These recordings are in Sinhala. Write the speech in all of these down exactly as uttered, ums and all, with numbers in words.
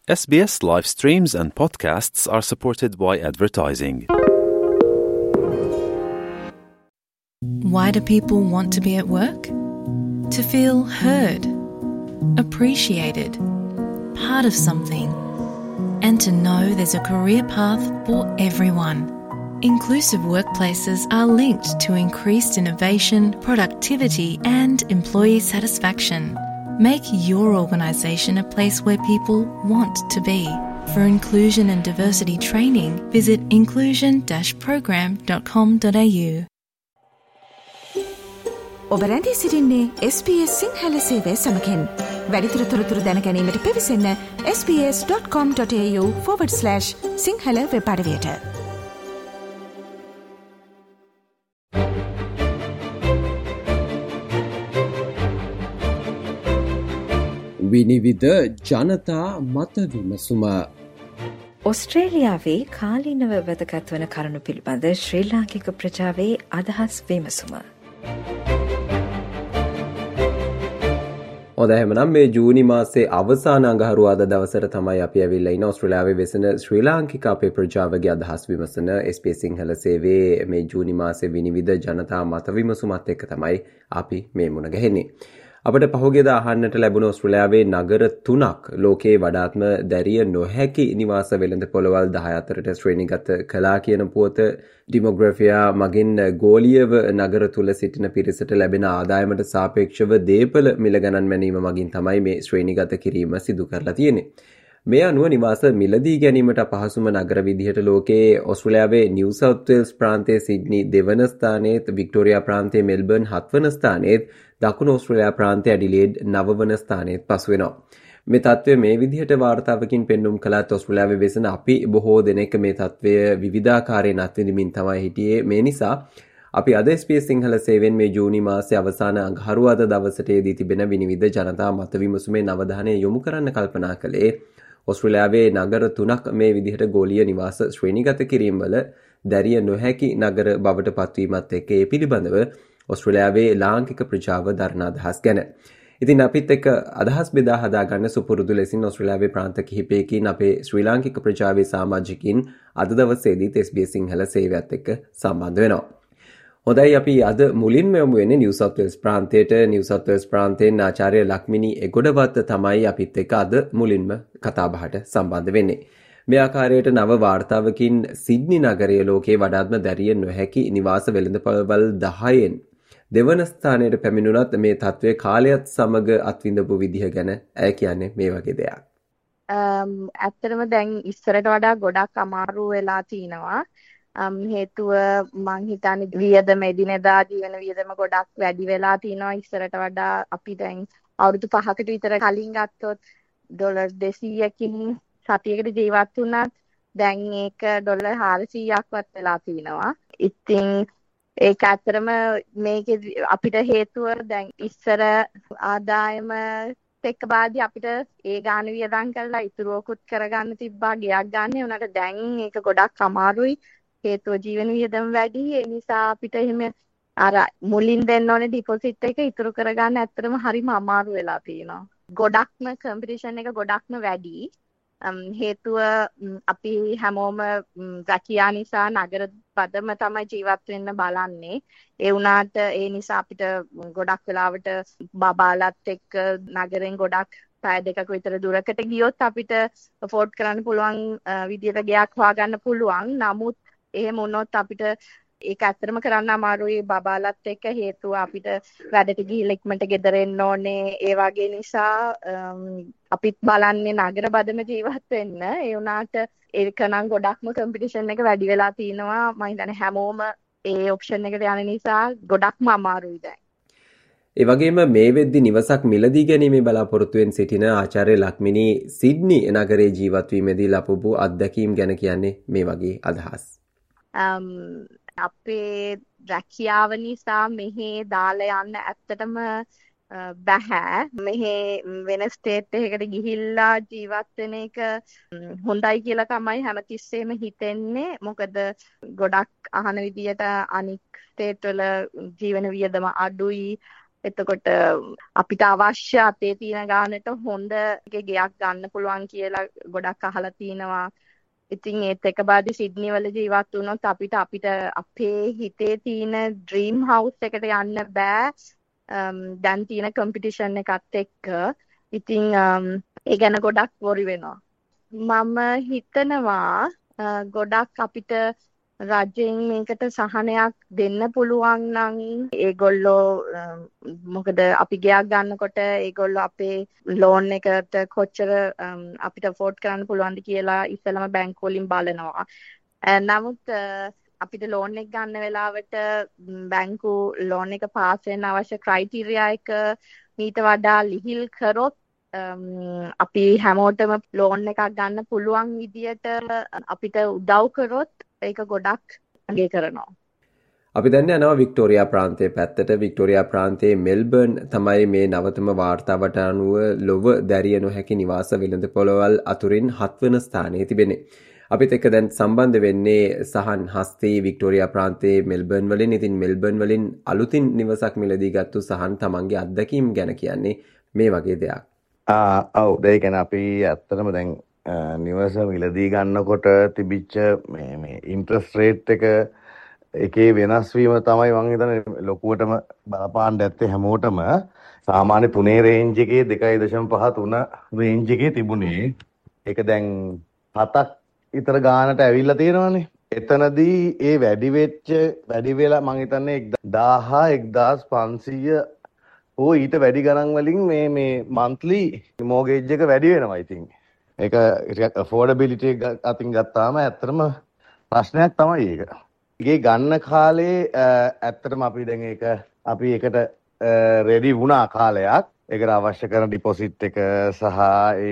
S B S live streams and podcasts are supported by advertising. Why do people want to be at work? To feel heard, appreciated, part of something, and to know there's a career path for everyone. Inclusive workplaces are linked to increased innovation, productivity, and employee satisfaction. Make your organisation a place where people want to be. For inclusion and diversity training, visit inclusion dash program dot com dot a u. ඔබ රැඳී සිටින්නේ S B S සිංහල සේවය සමගින්. වැඩිදුර තොරතුරු දැන ගැනීමට පිවිසන්න s b s dot com dot a u forward slash Sinhala web අඩවියට. විනිවිද ජනතා මත විමසුම. ඔස්ට්‍රේලියාවේ කාලීනව වැදගත් වන කරුණු පිළිබඳ ශ්‍රී ලාංකික ප්‍රජාවේ අදහස් විමසුම. හොඳ එහෙමනම් මේ ජූනි මාසයේ අවසාන අඟහරුවාදා දවසට තමයි අපි ඇවිල්ලා ඉන්නේ ඔස්ට්‍රේලියාවේ වෙසෙන ශ්‍රී ලාංකික අපේ ප්‍රජාවගේ අදහස් විමසන S B S සිංහල සේවයේ මේ ජූනි මාසයේ විනිවිද ජනතා මත විමසුමත් එක්ක තමයි අපි මේ මුණ ගැහෙන්නේ. අපට පහුගියදා අහන්නට ලැබුණ ඔස්ට්‍රේලියාවේ නගර තුනක් ලෝකයේ වඩාත්ම දැරිය නොහැකි නිවාස වෙළඳ පොළවල් දහය අතරට ශ්‍රේණිගත කළා කියන පුවත ඩිමොග්‍රැෆියා මගින් ගෝලීයව නගර තුල සිටින පිරිසට ලැබෙන ආදායමට සාපේක්ෂව දේපල මිල ගණන් මැනීම මගින් තමයි මේ ශ්‍රේණිගත කිරීම සිදු කරලා තියෙන්නේ. මේ අනුව නිවාස මිලදී ගැනීමට අපහසුම නගර විදිහට ලෝකයේ ඔස්ට්‍රේලියාවේ නිව් සවුත් වේල්ස් ප්‍රාන්තයේ සිඩ්නි දෙවන ස්ථානයේත් වික්ටෝරියා ප්‍රාන්තයේ මෙල්බර්න් හත්වන ස්ථානයේත් දකුණු ඔස්ට්‍රේලියා ප්‍රාන්තයේ ඇඩිලේඩ් නවවන ස්ථානයේත් පසු වෙනවා. මේ තත්ත්වය මේ විදිහට වාර්තාවකින් පෙන්눔 කළත් ඔස්ට්‍රේලියාවේ වෙසෙන අපි බොහෝ දෙනෙක් මේ තත්ත්වය විවිධාකාරයෙන් අත්විඳිමින් තමයි හිටියේ. මේ නිසා අපි අද S B S සිංහල සේවයෙන් මේ ජූනි මාසයේ අවසාන අඟහරුවාදා දවසට යෙදී තිබෙන විනිවිද ජනතා මත විමසුමේ නවධානය යොමු කරන්න කල්පනා කළේ ඔස්ට්‍රේලියාවේ නගර තුනක් මේ විදිහට ගෝලීය නිවාස ශ්‍රේණිගත කිරීම වල දැරිය නොහැකි නගර බවට පත්වීමත් එක්ක ඒ පිළිබඳව ඔස්ට්‍රේලියාවේ ලාංකික ප්‍රජාව දරන අදහස් ගැන. ඉතින් අපිත් එක්ක අදහස් බෙදා හදා ගන්න සුපුරුදු ලෙසින් ඔස්ට්‍රේලියාවේ ප්‍රාන්ත කිහිපයකින් අපේ ශ්‍රී ලාංකික ප්‍රජාවේ සමාජිකින් අද දවසේදීත් S B S සිංහල සේවයත් එක්ක සම්බන්ධ වෙනවා. හොඳයි අපි අද මුලින්ම යමු වෙන්නේ නිව් සවුත් වේල්ස් ප්‍රාන්තයට. නිව් සවුත් වේල්ස් ප්‍රාන්තයෙන් ආචාර්ය ලක්මිනී එගොඩවත්ත තමයි අපිත් එක්ක අද මුලින්ම කතා බහට සම්බන්ධ වෙන්නේ. මේ ආකාරයට නව වාර්තාවකින් සිඩ්නි නගරයේ ලෝකයේ වඩාත්ම දැරිය නොහැකි නිවාස වෙළඳපොළවල් දහයෙන් දෙවන ස්ථානයට පැමිණුණත් මේ තත්ත්වය කාලයත් සමග අත්විඳපු විදිහ ගැන ඇය කියන්නේ මේ වගේ දෙයක්. ඇත්තටම දැන් ඉස්සරට වඩා ගොඩක් අමාරු වෙලා තිනවා. හේතුව මං හිතන්නේ වියදම එදිනෙදා ජීවන වියදම ගොඩක් වැඩි වෙලා තිනවා. ඉස්සරට වඩා අපි දැන් අවුරුදු පහකට විතර කලින් ගත්තොත් ඩොලර් දෙසීයකින් සතියකට ජීවත් වුණත් දැන් ඒක ඩොලර් හාරසීයක්වත් වෙලා තිනවා. ඉතින් ඒක ඇත්තටම මේකේ අපිට හේතුව දැන් ඉස්සර ආදායම එක්ක බාදී අපිට ඒ ගාන වියදම් කරලා ඉතුරුවකුත් කරගන්න තිබ්බා ගයක් ගන්න. උනට දැන් ඒක ගොඩක් අමාරුයි. හේතුව ජීවන වියදම් වැඩි. ඒ නිසා අපිට එහෙම අර මුලින් දෙන්න ඕනේ ඩිපොසිට් එක ඉතුරු කරගන්න ඇත්තටම හරිම අමාරු වෙලා තියෙනවා. ගොඩක්ම කම්පිටිෂන් එක ගොඩක්ම වැඩි. හේතුව අපි හැමෝම රැකියා නිසා නගර පදම තමයි ජීවත් වෙන්න බලන්නේ. ඒ වුණාට ඒ නිසා අපිට ගොඩක් වෙලාවට බබාලත් එක්ක නගරෙන් ගොඩක් පැය දෙකක විතර දුරකට ගියොත් අපිට afford කරන්න පුළුවන් විදියට ගයක් හොයාගන්න පුළුවන්. නමුත් එහෙම වුණොත් අපිට ඒක ඇත්තටම කරන්න අමාරුයි බබාලත් එක්ක. හේතුව අපිට වැඩට ගිහිල්ලා ඉක්මනට ගෙදර එන්න ඕනේ. ඒ වගේ නිසා අපිත් බලන්නේ නගර බදම ජීවත් වෙන්න. ඒ වුණාට ඒක නම් ගොඩක්ම කම්පිටිෂන් එක වැඩි වෙලා තිනවා. මම හිතන්නේ හැමෝම ඒ ඔප්ෂන් එකට යන නිසා ගොඩක්ම අමාරුයි දැන්. ඒ වගේම මේ වෙද්දි නිවසක් මිලදී ගැනීමේ බලාපොරොත්තුවෙන් සිටින ආචාර්ය ලක්මිනී සිඩ්නි නගරයේ ජීවත් වීමේදී ලැබපු අත්දැකීම් ගැන කියන්නේ මේ වගේ අදහස්. අපේ රැකියාව නිසා මෙහි දාලා යන්න ඇත්තටම බැහැ. මෙහි වෙන ස්ටේට් එකකට ගිහිල්ලා ජීවත් වෙන එක හොඳයි කියලා තමයි හැමතිස්සෙම හිතෙන්නේ. මොකද ගොඩක් අහන විදියට අනික් ස්ටේට් වල ජීවන වියදම අඩුයි. එතකොට අපිට අවශ්‍ය අතේ තියෙන ගානට හොඳ ගෙයක් ගන්න පුළුවන් කියලා ගොඩක් අහලා තිනවා. ඉතින් ඒත් එක බාදි සිඩ්නි වල ජීවත් වුණොත් අපිට අපිට අපේ හිතේ තියෙන ඩ්‍රීම් හවුස් එකට යන්න බෑ. දැන් තියෙන කම්පිටිෂන් එකත් එක්ක. ඉතින් ඒ ගැන ගොඩක් වොරි වෙනවා. මම හිතනවා ගොඩක් අපිට රජයෙන් මේකට සහනයක් දෙන්න පුළුවන් නම් ඒගොල්ලෝ මොකද අපි ගයක් ගන්නකොට ඒගොල්ලෝ අපේ ලෝන් එකට කොච්චර අපිට අෆෝඩ් කරන්න පුළුවන්ද කියලා ඉස්සෙල්ලාම බැංකුව වලින් බලනවා. නමුත් අපිට ලෝන් එක ගන්න වෙලාවට බැංකු ලෝන් එක පාස් වෙන්න අවශ්‍ය ක්‍රයිටීරියා එක මීට වඩා ලිහිල් කරොත් අපි හැමෝටම ලෝන් එකක් ගන්න පුළුවන් විදියට අපිට උදව් කරොත් ඒක ගොඩක් අගය කරනවා. අපි දැන් යනවා වික්ටෝරියා ප්‍රාන්තයේ පැත්තට. වික්ටෝරියා ප්‍රාන්තයේ මෙල්බර්න් තමයි මේ නවතම වාර්තාවට අනුව ලොව දැරිය නොහැකි නිවාස වෙළඳපොළවල් අතුරින් හත්වන ස්ථානයේ තිබෙන්නේ. අපිත් එක්ක දැන් සම්බන්ධ වෙන්නේ සහන් හස්තී වික්ටෝරියා ප්‍රාන්තයේ මෙල්බර්න් වලින්. ඉතින් මෙල්බර්න් වලින් අලුතින් නිවසක් මිලදී ගත්තු සහන් තමන්ගේ අත්දැකීම් ගැන කියන්නේ මේ වගේ දෙයක්. ඔව් ඒ කියන්නේ අපි ඇත්තටම දැන් නිවස මිලදී ගන්නකොට තිබිච්ච මේ මේ ඉන්ට්‍රස්ට් රේට් එක එකේ වෙනස් වීම තමයි මම හිතන්නේ ලොකුවටම බලපාන්න ඇත්තේ හැමෝටම. සාමාන්‍ය තුනේ රේන්ජ් එකේ දෙකයි දශම පහ තුන රේන්ජ් එකේ තිබුණේ. ඒක දැන් හතක් විතර ගානට ඇවිල්ලා තියෙනවානේ. එතනදී ඒ වැඩි වෙච්ච වැඩි වෙලා මම හිතන්නේ දහදාහ එක්දාස් පන්සීය ඕ ඊට වැඩි ගණන් වලින් මේ මේ මන්ත්ලි මෝගේජ් එක වැඩි වෙනවා. ඉතින් ඒක ටිකක් affordability එක අතින් ගත්තාම ඇත්තටම ප්‍රශ්නයක් තමයි ඒක. ඒකේ ගන්න කාලේ ඇත්තටම අපි දැන් ඒක අපි ඒකට රෙඩි වුණා කාලයක්. ඒකට අවශ්‍ය කරන ඩිපොසිට් එක සහ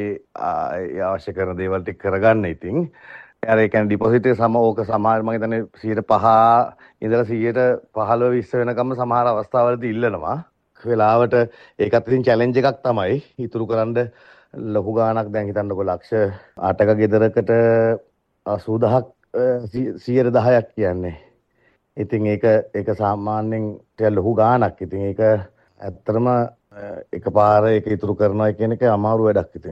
ඒ අවශ්‍ය කරන දේවල් ටික කරගන්න. ඉතින් අර ඒ කියන්නේ ඩිපොසිට් එක සම ඕක සමහර මම හිතන්නේ සියයට පහ ඉඳලා සියයට පහළොව විස්ස වෙනකම් සමහර අවස්ථාවලදී ඉල්ලනවා. වෙලාවට ඒකත් ඉතින් චැලෙන්ජ් එකක් තමයි. ඉතුරු කරන්න ලොකු ගාණක් දැන් හිතන්නකො ලක්ෂ අටක ගෙදරකට අසූදහක් සියයට දහයක් කියන්නේ. ඉතින් ඒක ඒක සාමාන්‍යයෙන් ටික ලොකු ගාණක්. ඉතින් ඒක ඇත්තටම එකපාර ඒක ඉතුරු කරනවා කියන එක අමාරු වැඩක් ඉතින්.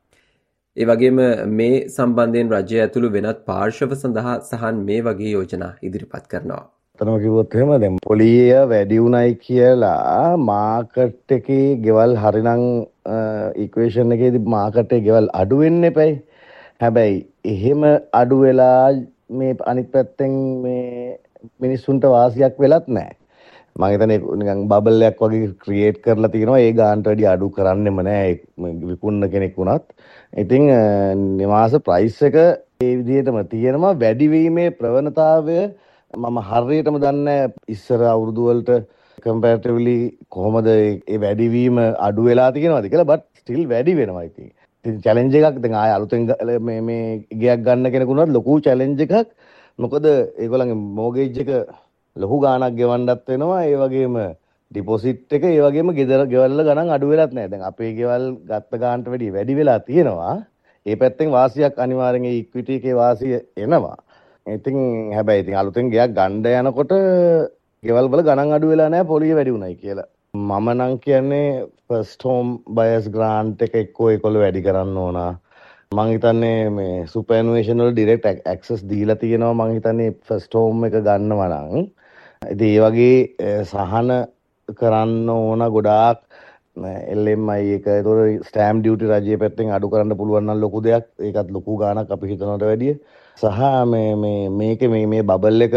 ඒ වගේම මේ සම්බන්ධයෙන් රජය ඇතුළු වෙනත් පාර්ශව සඳහා සහන් මේ වගේ යෝජනා ඉදිරිපත් කරනවා. අතනම කිව්වොත් එහෙම දැන් පොලිය වැඩි උණයි කියලා මාකට් එකේ ගෙවල් හරිනම් ඉක්වේෂන් එකේදී මාකට් එකේ ගෙවල් අඩු වෙන්න එපයි. හැබැයි එහෙම අඩු වෙලා මේ අනිත් පැත්තෙන් මේ මිනිස්සුන්ට වාසියක් වෙලත් නැහැ. මම හිතන්නේ නිකන් බබල් එකක් වගේ ක්‍රියේට් කරලා තියෙනවා. ඒ ගානට වැඩි අඩු කරන්නෙම නැහැ විකුණන කෙනෙක් වුණත්. ඉතින් නිවාස ප්‍රයිස් එක ඒ විදිහටම තියෙනවා. වැඩි වීමේ ප්‍රවණතාවය මම හරියටම දන්නේ ඉස්සර අවුරුදු වලට කම්පැරටිව්ලි කොහොමද ඒ වැඩිවීම අඩු වෙලා තියෙනවද කියලා. බට් ස්ටිල් වැඩි වෙනවා. ඉතින් ඉතින් චැලෙන්ජ් එකක් දැන් ආය අලුතෙන් මේ මේ ගයක් ගන්න කෙනෙකුට ලොකු චැලෙන්ජ් එකක්. මොකද ඒගොල්ලන්ගේ මෝගේජ් එක ලොකු ගාණක් ගෙවන්නත් වෙනවා. ඒ වගේම ඩිපොසිට් එක ඒ වගේම ගෙදර ගෙවල් ගණන් අඩු වෙලත් නැහැ. දැන් අපේ ගෙවල් ගත්ත ගාණට වැඩිය වැඩි වෙලා තියෙනවා. ඒ පැත්තෙන් වාසියක් අනිවාර්යෙන් ඒ ඉක්විටි එකේ වාසිය එනවා. ඉතින් හැබැයි ඉතින් අලුතෙන් ගයක් ගන්න යනකොට ගෙවල් වල ගණන් අඩු වෙලා නැහැ පොලිය වැඩි උනායි කියලා. මම නම් කියන්නේ ෆස්ට් හෝම් බයර්ස් ග්‍රාන්ට් එක එක්කෝ ඒකොල්ලෝ වැඩි කරන්න ඕන. මම හිතන්නේ මේ සුපර්ඇනුවේෂන් වල ඩිරෙක්ට් ඇක්සස් දීලා තියෙනවා. මම හිතන්නේ ෆස්ට් හෝම් එක ගන්නවා නම් ඉතින් ඒ වගේ සහන කරන්න ඕන ගොඩාක් එල් එම් අයි එක. ඒතකොට ස්ටෑම්ප් ඩියුටි රජයේ පැත්තෙන් අඩු කරන්න පුළුවන් නම් ලොකු දෙයක්. ඒකත් ලොකු ගාණක් අපි හිතනවට වැඩිය. සහ මේ මේ මේකේ මේ මේ බබල් එක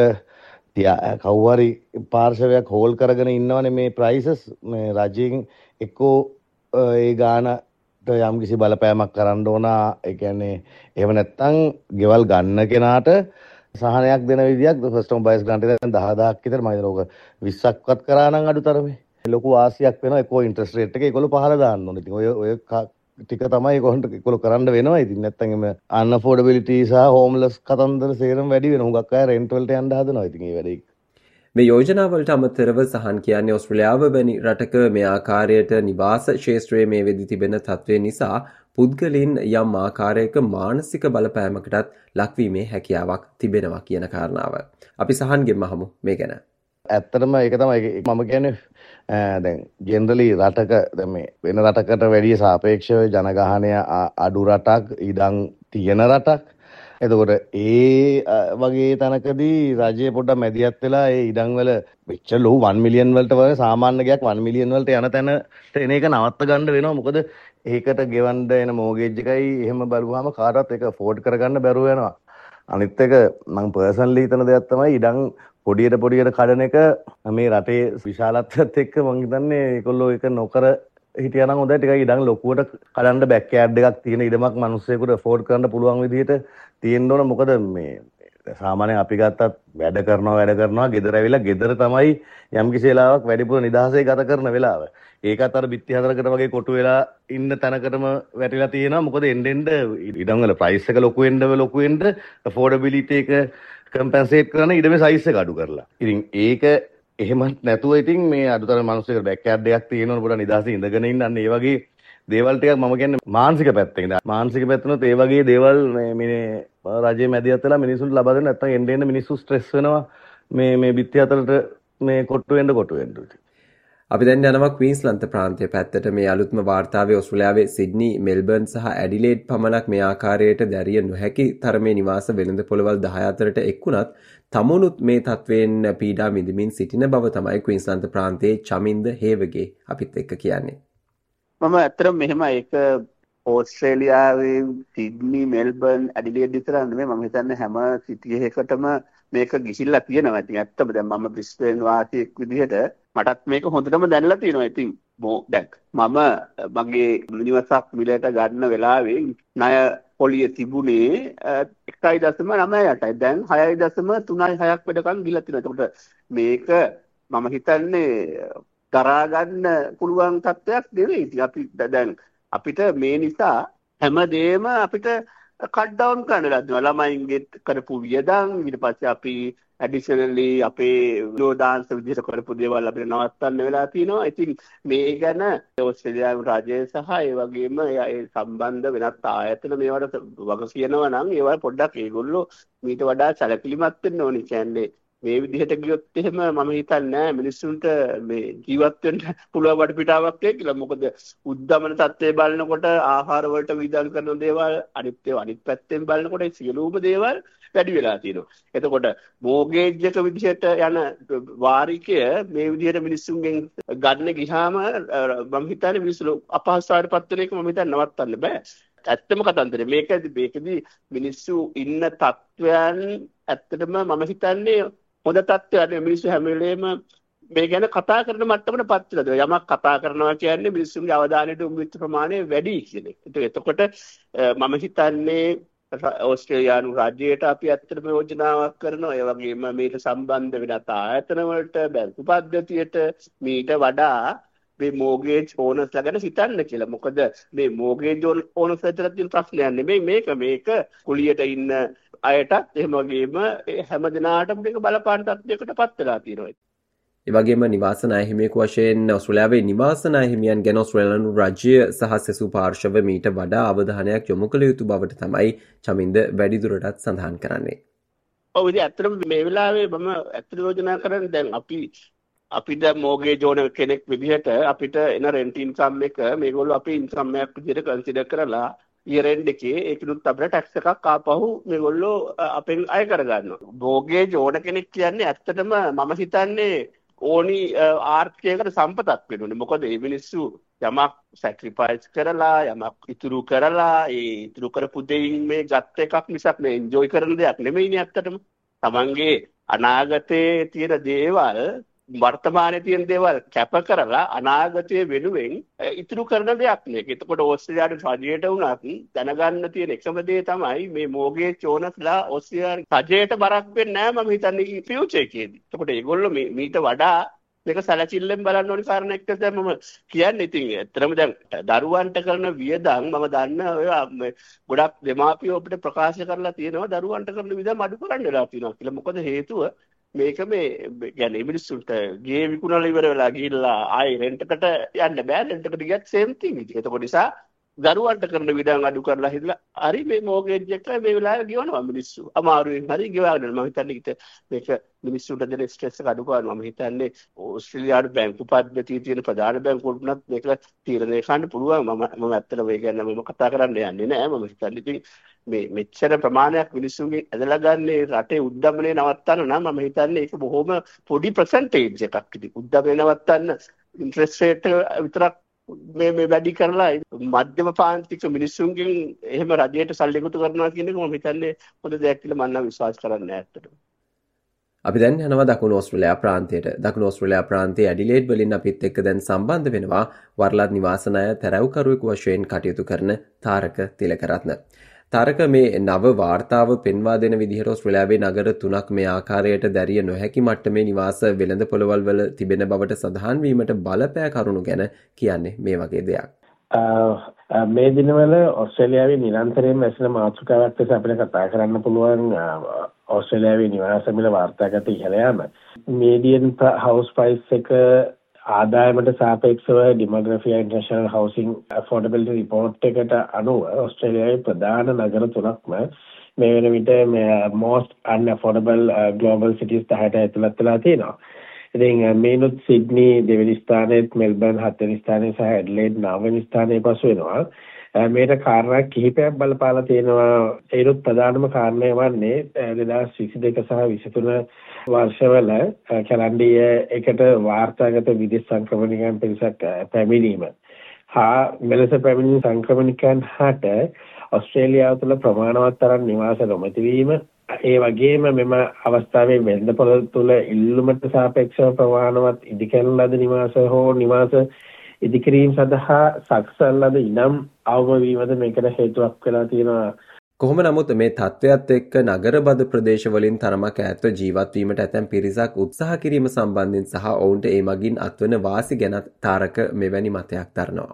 කවුරු හරි පාර්ශවයක් හෝල් කරගෙන ඉන්නවනේ මේ ප්‍රයිසස්. මේ රජයෙන් එක්කෝ ඒ ගාණට යම්කිසි බලපෑමක් කරන්න ඕන. ඒ කියන්නේ එහෙම නැත්නම් ගෙවල් ගන්න කෙනාට සහනයක් දෙන විදියක් ෆස්ට් හෝම් බයර්ස් ග්‍රාන්ට් එක දහදාහක් විතර මම හිතනවා ඔක විස්සක්වත් කරා නම් අඩුතරමේ ලොකු ආසියක් වෙනවා. ඒකෝ ඉන්ට්‍රස්ට් රේට් එක ඒගොල්ලෝ පහළ දාන්න ඕනේ. ඉතින් ඔය ඔය ටික තමයි කොහොමද ඒගොල්ලෝ කරන්න වෙනවා. ඉතින් නැත්තම් එම අන්අෆෝඩබිලිටි සහ හෝම්ලස් කතන්දර සේරම වැඩි වෙනවා. හුඟක් අය රෙන්ට් වලට යන්න හදනවා. ඉතින් ඒ වැඩේ මේ යෝජනා වලට අමතරව සහන් කියන්නේ ඕස්ට්‍රේලියාව වැනි රටක මේ ආකාරයට නිවාස ක්ෂේත්‍රයේ මේ වෙදි තිබෙන තත්ත්වය නිසා පුද්ගලයන් යම් ආකාරයක මානසික බලපෑමකටත් ලක්වීමේ හැකියාවක් තිබෙනවා කියන කාරණාව. අපි සහන්ගෙන් අහමු මේ ගැන. ඇත්තටම ඒක තමයි මම කියන්නේ දැන් ජෙනරලි රටක මේ වෙන රටකට වැඩිය සාපේක්ෂව ජනගහනය අඩු රටක් ඉඩම් තියෙන රටක්. එතකොට ඒ වගේ තැනකදී රජය පොඩ්ඩක් මැදිහත් වෙලා ඒ ඉඩම් වල මෙච්චර ලොකු වන් මිලියන් වලට වගේ සාමාන්‍ය ගයක් වන් මිලියන් වලට යන තැනට එන එක නවත්ත ගන්න වෙනවා. මොකද ඒකට ගෙවන්න එන මෝගේජ් එකයි එහෙම බලුවාම කාටවත් ඒක අෆෝඩ් කරගන්න බැරුව යනවා. අනිත් එක මම පර්සනලි හිතන දෙයක් තමයි ඉඩම් පොඩියට පොඩියට කඩන එක මේ රටේ විශාලත්වයත් එක්ක මම හිතන්නේ ඒගොල්ලෝ ඒක නොකර හිටියා නම් හොඳයි. ටිකක් ඉඩම් ලොකුවට කඩන්න බෑක් යෑඩ් එකක් තියෙන ඉඩමක් මිනිස්සුෙකුට අෆෝඩ් කරන්න පුළුවන් විදිහට තියෙන්න ඕන. මොකද මේ සාමාන්‍යයෙන් අපි ගත්තත් වැඩ කරනවා වැඩ කරනවා ගෙදර ඇවිල්ලා ගෙදර තමයි යම්කිසි වෙලාවක් වැඩිපුර නිදහසේ ගත කරන වෙලාව. ඒකත් අර බිත්ති හතරකට වගේ කොටු වෙලා ඉන්න තැනකටම වැටිලා තියෙනවා. මොකද එන්න එන්න ඉඩම් වල ප්‍රයිස් එක ලොකු වෙන්න ලොකු වෙන්න අෆෝඩබිලිටි එක කම්පෙන්සේට් කරන ඉඩමේ සයිස් එක අඩු කරලා. ඉතින් ඒක එහෙමත් නැතුව ඉතින් මේ අඩුතර මිනිස්සුන්ට බෑක් යෑඩ් එකක් තියෙනවනේ පොඩ නිදහසේ ඉඳගෙන ඉන්න අන්න ඒ වගේ දේවල් ටිකක් මම කියන්නේ මානසික පැත්තෙන්. මානසික පැත්තනොත් ඒ වගේ දේවල් මේ මේ රජයේ මැදිහත් වෙලා මිනිස්සුන්ට ලබා දෙන්න නැත්නම් එන්න එන්න මිනිස්සු ස්ට්‍රෙස් වෙනවා මේ මේ බිත්ති හතරට මේ කොට්ටු වෙන්න කොට්ටු වෙන්න. අපි දැන් යනවා ක්වීන්ස්ලන්ත ප්‍රාන්තය පැත්තට. මේ අලුත්ම වාර්තාවේ ඔස්ට්‍රේලියාවේ සිඩ්නි, මෙල්බර්න් සහ ඇඩිලේඩ් පමණක් මේ ආකාරයට දැරිය නොහැකි තරමේ නිවාස වෙළඳ පොළවල් දහ අතරට එක්ුණත් තමුණුත් මේ තත්වයෙන් පීඩා විඳමින් සිටින බව තමයි ක්වීන්ස්ලන්ත ප්‍රාන්තයේ චමින්ද හේවගේ අපිත් එක්ක කියන්නේ. මම ඇත්තටම මෙහෙම ඒක ඕස්ට්‍රේලියාවේ සිඩ්නි, මෙල්බර්න්, ඇඩිලේඩ් විතර නෙමෙයි මම හිතන්නේ හැම සිටි එකකටම මේක ගිහිල්ලා තියෙනවා. ඉතින් ඇත්තම දැන් මම බ්‍රිස්බේන් වාසියෙක් විදිහට මටත් මේක හොඳටම දැනලා තියෙනවා. ඉතින් දැන් මම මගේ නිවසක් මිලට ගන්න වෙලාවේ ණය පොලිය තිබුණේ එකයි දශම නවය අටයි. දැන් හයයි දශම තුනයි හයක් වෙනකන් ගිහලා තියෙනවා. එතකොට මේක මම හිතන්නේ දරා ගන්න පුළුවන් තත්ත්වයක් නෙවෙයි. ඉතින් අපි දැන් අපිට මේ නිසා හැමදේම අපිට කට් ඩවුන් කරන්න ලද්දනවා. ළමයින්ගේ කරපු වියදම් ඊට පස්සේ අපි ඇඩිෂනලි අපේ ලෝදාංශ විදිහට කරපු දේවල් අපිට නවත්තන්න වෙලා තියෙනවා. ඉතින් මේ ගැන ඕස්ට්‍රේලියානු රජය සහ ඒ වගේම ඒ සම්බන්ධ වෙනත් ආයතන මේවට වග කියනවා නම් ඒවා පොඩ්ඩක් ඒගොල්ලෝ මීට වඩා සැලකිලිමත් වෙන්න ඕනි. කියන්නේ මේ විදිහට ගියොත් එහෙම මම හිතන්නේ නෑ මිනිස්සුන්ට මේ ජීවත් වෙන්න පුළුවන් වටපිටාවක් කියලා. මොකද උද්දමන තත්ත්වය බලනකොට ආහාර වලට වියදම් කරන දේවල් අනිත් ඒවා අනිත් පැත්තෙන් බලනකොට සියලුම දේවල් වැඩි වෙලා තියෙනවා. එතකොට මෝගේජ් එක විදිහට යන වාරිකය මේ විදිහට මිනිස්සුන්ගෙන් ගන්න ගියාම මම හිතන්නේ මිනිස්සු අපහසුතාවයට පත් වෙන එක මම හිතන්නේ නවත්තන්න බෑ. ඇත්තම කතන්දරේ මේකදී මේකදී මිනිස්සු ඉන්න තත්ත්වයන් ඇත්තටම මම හිතන්නේ හොඳ තත්ත්වයක්. මිනිස්සු හැම වෙලේම මේ ගැන කතා කරන මට්ටමකට පත් වෙලා යමක් කතා කරනවා කියන්නේ මිනිස්සුන්ගේ අවධානයට යොමු වෙච්ච ප්‍රමාණය වැඩි කියන එක. එතකොට මම හිතන්නේ ඕස්ට්‍රේලියානු රජයට අපි ඇත්තටම යෝජනාවක් කරනවා. ඒ වගේම මේට සම්බන්ධ වෙන ආයතන වලට බැංකු පද්ධතියට මීට වඩා මේ මෝගේජ් ඕනර්ස්ලා ගැන හිතන්න කියලා. මොකද මේ මෝගේජ් ඕනර්ස් අතර තියෙන ප්‍රශ්නයක් නෙමෙයි මේක. මේක කුලියට ඉන්න අයටත් එහෙම වගේම හැම දිනාටම මේක බලපාන තත්ත්වයකට පත් වෙලා තියෙනවා. ඒ වගේම නිවාස ණය හිමියෙකු වශයෙන් ඔස්ට්‍රේලියාවේ නිවාස ණය හිමියන් ගැන ඔස්ට්‍රේලියානු රාජ්‍ය සහ සෙසු පාර්ශව මීට වඩා අවධානයක් යොමු කළ යුතු බවට තමයි චමින්ද වැඩිදුරටත් සඳහන් කරන්නේ. ඔව් ඉතින් ඇත්තටම මේ වෙලාවේ මම ඇත්තට යෝජනා කරන්නේ දැන් අපි අපිට මෝගේජ් ඕන කෙනෙක් විදිහට අපිට එන රෙන්ට් ඉන්කම් එක මේගොල්ලෝ අපේ ඉන්කම් එකක් විදිහට කන්සිඩර් කරලා ඉයර් එන්ඩ් එකේ ඒකනුත් අපිට ටැක්ස් එකක් ආපහු මේගොල්ලෝ අපෙන් අය කරගන්නවා. මෝගේජ් ඕන කෙනෙක් කියන්නේ ඇත්තටම මම හිතන්නේ ඕනි ආර්ථිකයකට සම්පතක් වෙනුනේ. මොකද මේ මිනිස්සු යමක් සැක්‍රිෆයිස් කරලා යමක් ඉතුරු කරලා ඒ ඉතුරු කරපු දෙයින් මේ ගත්ත එකක් මිසක් මේ එන්ජොයි කරන දෙයක් නෙමෙයිනේ ඇත්තටම. තමන්ගේ අනාගතයේ තියෙන දේවල් වර්තමානයේ තියෙන දේවල් කැප කරලා අනාගතයේ වෙනුවෙන් ඉතුරු කරන දෙයක් නේ. එතකොට ඕස්ට්‍රේලියානු රජයට උනත් දැනගන්න තියෙන එකම දේ තමයි මේ මෝගේජ් ඕනර්ස්ලා ඕස්ට්‍රේලියානු රජයට බරක් වෙන්නේ නැහැ මම හිතන්නේ ෆියුචර් එකේදී. එතකොට ඒගොල්ලෝ මේ මීට වඩා මේක සැලකිල්ලෙන් බලන්න ඕනි කාරණා එක්ක දැන් මම කියන්නේ. ඉතින් ඇත්තටම දැන් දරුවන්ට කරන වියදම් මම දන්න ඔය ගොඩක් දෙමාපියෝ අපිට ප්‍රකාශ කරලා තියෙනවා දරුවන්ට කරන වියදම් අඩු කරන්න වෙලා තියෙනවා කියලා. මොකද හේතුව මේක මේ يعني මිනිස්සුන්ට ගේ විකුණලා ඉවර වෙලා ගිහිල්ලා ආයි රෙන්ට් එකට යන්න බෑ. රෙන්ට් එකට ගියත් සේම් තින්. ඒක නිසා දරුවන්ට කරන විඩාන් අඩු කරලා හිටලා හරි මේ මෝගේජ් එක මේ වෙලාවේ ගෙවනවා මිනිස්සු. අමාරුවෙන් හරි ගෙවාගෙන මම හිතන්නේ මේක මිනිස්සුන්ට දෙන ස්ට්‍රෙස් එක අඩු කරනවා. මම හිතන්නේ ඕස්ට්‍රේලියාවේ බැංකු පද්ධතිය තියෙන ප්‍රධාන බැංකුවලුත් මේක තීරණය කරන්න පුළුවන්. මම මම ඇත්තටම මේ ගැන මම කතා කරන්න යන්නේ නැහැ. මම හිතන්නේ ඉතින් මේ මෙච්චර ප්‍රමාණයක් මිනිස්සුන්ගේ ඇදලා ගන්න රටේ උද්දමනය නවත්තන්න නම් මම හිතන්නේ ඒක බොහොම පොඩි percentage එකක්. ඉතින් උද්දමනය නවත්තන්න ඉන්ට්‍රෙස්ට් රේට් විතරක් මේ මේ වැඩි කරලා මධ්‍යම පාන්තික මිනිස්සුන්ගෙන් එහෙම රජයට සල්ලි එකතු කරනවා කියන එක මම හිතන්නේ හොඳ දෙයක් කියලා මම නම් විශ්වාස කරන්නේ නැහැ ඇත්තටම. අපි දැන් යනවා දකුණු ඕස්ට්‍රේලියා ප්‍රාන්තයට. දකුණු ඕස්ට්‍රේලියා ප්‍රාන්තයේ ඇඩිලේඩ් වලින් අපිත් එක්ක දැන් සම්බන්ධ වෙනවා වරලත් නිවාස ණය තැරැව්කරුවෙකු වශයෙන් කටයුතු කරන තාරක තිලකරත්න. තාරක මේ නව වාර්තාව පෙන්වා දෙන විදිහට ඕස්ට්‍රේලියාවේ නගර තුනක් මේ ආකාරයට දැරිය නොහැකි මට්ටමේ නිවාස වෙළඳ පොළවල් වල තිබෙන බවට සඳහන් වීමට බලපෑ කරුණු ගැන කියන්නේ මේ වගේ දෙයක්. මේ දිනවල ඕස්ට්‍රේලියාවේ නිරන්තරයෙන්ම ඇසෙන මාතෘකාවක් ලෙස අපිට කතා කරන්න පුළුවන් ඕස්ට්‍රේලියාවේ නිවාස මිල වාර්තාගත ඉහළ යාම. මීඩියන් හවුස් ප්‍රයිස් එක ආදායමට සාපේක්ෂව Demographia international housing affordability report එකට අනුව ඕස්ට්‍රේලියාවේ ප්‍රධාන නගර තුනක්ම මේ වෙන විට most unaffordable global cities දහයට ඇතුළත් වෙලා තියෙනවා. ඉතින් මේනොත් සිඩ්නි දෙවෙනි ස්ථානයේත් මෙල්බර්න් හත්වෙනි ස්ථානයේ සහ ඇඩ්ලේඩ් නවවෙනි ස්ථානයේ පසු වෙනවා. මේකට කාරණා කිහිපයක් බලපාලා තියෙනවා. ඒනොත් ප්‍රධානම කාරණය වන්නේ දෙදාස් විසි දෙක සහ විසි තුන වර්ෂවල කැලණ්ඩිය එකට වාර්තාගත විදේශ සංක්‍රමණිකයන් පිරිසක් පැමිණීම හා මෙලෙස පැමිණි සංක්‍රමණිකයන් හට ඕස්ට්‍රේලියාව තුළ ප්‍රමාණවත් තරම් නිවාස නොමැති වීම, ඒ වගේම මෙම අවස්ථාවේ වෙළඳපොළ තුළ ඉල්ලුමට සාපේක්ෂව ප්‍රමාණවත් ඉදිකරන ලද නිවාස හෝ නිවාස ඉදිකිරීම සඳහා සකසන ලද ඉනම් අවම වීමද මේකට හේතුවක් වෙලා තියෙනවා. කොහොම නමුත් මේ තත්ත්වයත් එක්ක නගරබද ප්‍රදේශවලින් තරමක් ඈත්ව ජීවත් වීමට ඇතැම් පිරිසක් උත්සාහ කිරීම සම්බන්ධයෙන් සහ ඔවුන්ට ඒ මගින් අත්වන වාසි ගැන තාරක මෙවැනි මතයක් දරනවා.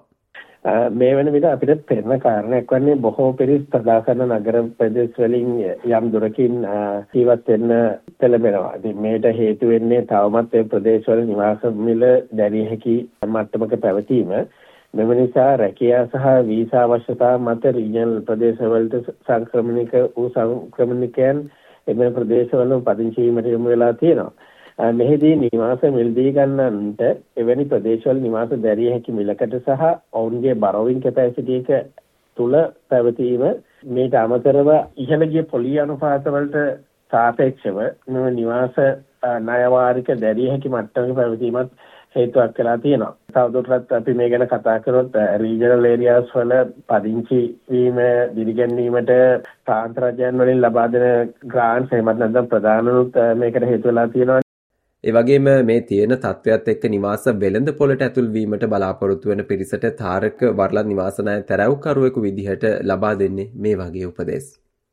මේ වෙන විට අපිට පෙනෙන කාරණයක් වන්නේ බොහෝ පිරිස් ප්‍රදාසන නගර ප්‍රදේශ වලින් යම් දුරකින් ජීවත් වෙන්න පෙළඹෙනවා. ඉතින් මේට හේතු වෙන්නේ තවමත් ඒ ප්‍රදේශවල නිවාස මිල දැරිය හැකි මට්ටමක පැවතීම. මෙම නිසා රැකියා සහ වීසා අවශ්‍යතා මත රීජනල් ප්‍රදේශවලට සංක්‍රමණික වූ සංක්‍රමණිකයන් එම ප්‍රදේශවල පදිංචි වීමට යොමු වෙලා තියෙනවා. මෙහිදී නිවාස මිලදී ගන්නන්ට එවැනි ප්‍රදේශවල නිවාස දැරිය හැකි මිලකට සහ ඔවුන්ගේ බරෝවින් කැපැසිටි එක තුල පැවතීම මේට අමතරව ඉහළ ගිය පොලි අනුපාතවලට සාපේක්ෂව මෙම නිවාස ණය වාරික දැරිය හැකි මට්ටමක පැවතීමත් හේතුවක් වෙලා තියෙනවා. තවදුරටත් අපි මේ ගැන කතා කරොත් රීජනල් ඒරියාස් වල පදිංචි වීම දිරිගැන්වීමට ප්‍රාන්ත රජයන් වලින් ලබා දෙන ග්‍රාන්ට්ස් එහෙමත් නැත්නම් ප්‍රදානනුත් මේකට හේතු වෙලා තියෙනවා. ඒ වගේම මේ තියෙන තත්ත්වයක් එක්ක නිවාස වෙළඳ පොළට ඇතුල් වීමට බලාපොරොත්තු වෙන පිරිසට තාරක වරලත් නිවාස ණය තැරැව්කරුවෙකු විදිහට ලබා දෙන්නේ මේ වගේ උපදෙස්.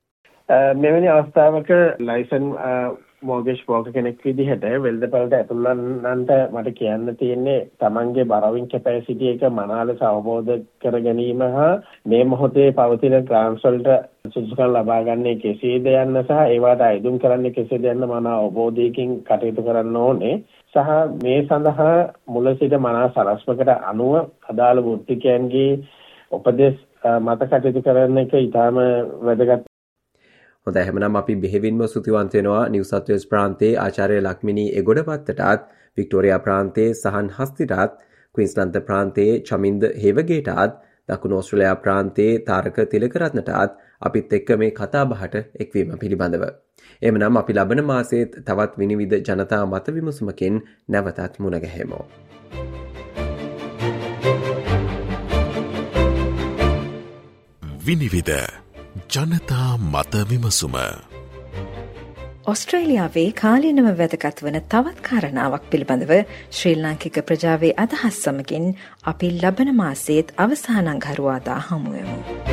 මෙවැනි අවස්ථාවක ලයිසන් මෝගේජ් බ්‍රෝකර් කෙනෙක් විදිහට වෙළඳපළට ඇතුල් වන්නන්ට මට කියන්න තියෙන්නේ තමන්ගේ බරවින් කැපැසිටි එක මනා ලෙස අවබෝධ කර ගැනීම හා මේ මොහොතේ පවතින ග්‍රාන්ට්ස් වලට සුදුසුකම් ලබා ගන්නේ කෙසේද යන්න සහ ඒවට අයදුම් කරන්නේ කෙසේද යන්න මනා අවබෝධයකින් කටයුතු කරන්න ඕනේ. සහ මේ සඳහා මුල සිට මනා සලස්මකට අනුව අදාළ වෘත්තිකයන්ගේ උපදෙස් මත කටයුතු කරන එක ඉතාම වැදගත්. හොඳයි, එහෙනම් අපි බෙහෙවින්ම ස්තුතිවන්ත වෙනවා නිව් සවුත් වේල්ස් ප්‍රාන්තයේ ආචාර්ය ලක්මිනී එගොඩපත්තටත්, වික්ටෝරියා ප්‍රාන්තයේ සහන් හස්තිටත්, ක්වීන්ස්ලන්ත ප්‍රාන්තයේ චමින්ද හේවගේටත්, දකුණු ඕස්ට්‍රේලියා ප්‍රාන්තයේ තාරක තිලකරත්නටත් අපිත් එක්ක මේ කතා බහට එක්වීම පිළිබඳව. එhmenan අපි ලබන මාසයේත් තවත් විනිවිද ජනතා මත විමසුමකින් නැවතත් මුණ ගැහෙමු. විනිවිද ජනතා මත විමසුම. ඔස්ට්‍රේලියාවේ කාලීනව වැදගත් වන තවත් කාරණාවක් පිළිබඳව ශ්‍රී ලාංකික ප්‍රජාවේ අදහස් සමගින් අපි ලබන මාසයේත් අවසාන අඟහරුවාදා හමුවෙමු.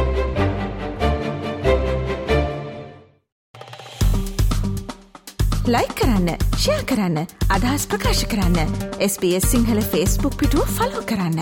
ලයික් කරන්න, ෂෙයා කරන්න, අදහස් ප්‍රකාශ කරන්න. S B S Sinhala Facebook පිටුව ෆලෝ කරන්න.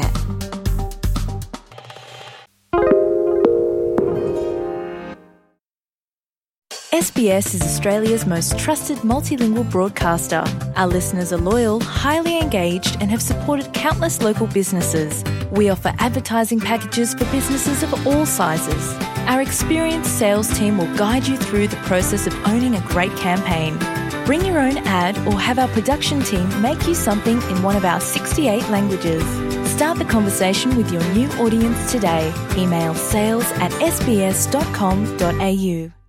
S B S is Australia's most trusted multilingual broadcaster. Our listeners are loyal, highly engaged, and have supported countless local businesses. We offer advertising packages for businesses of all sizes. Our experienced sales team will guide you through the process of owning a great campaign. Bring your own ad or have our production team make you something in one of our sixty-eight languages. Start the conversation with your new audience today. Email sales at s b s dot com dot a u.